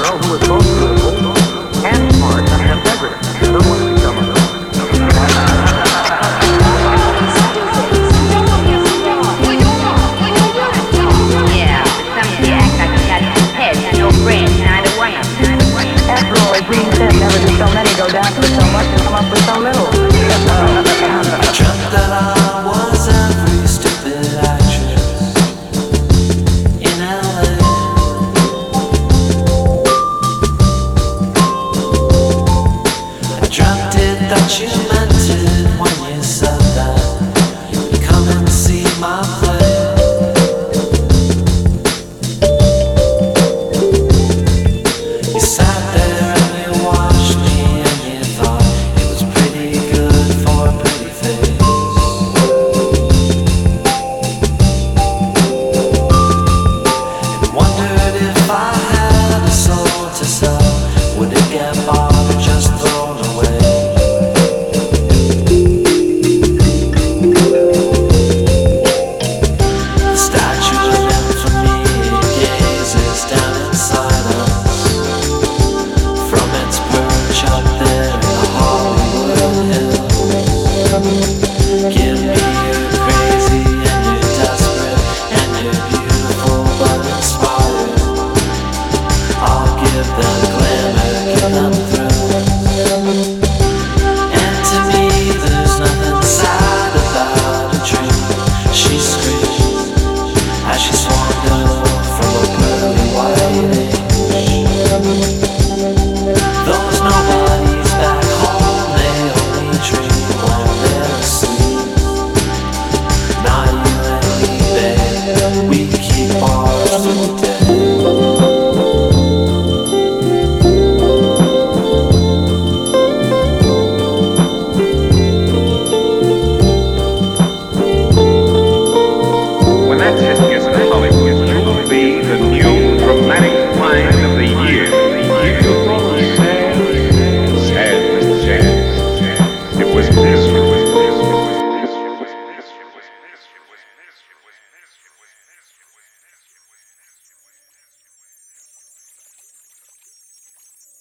girl who was both beautiful and smart and integrity. Who wants to become a girl? Yeah, but some of you act like you got two heads, no brains, neither one of them. After all, as Gene said, never did so many go down to so much and come up with so little. I dreamt that I was every stupid actress in LA. I dreamt it that you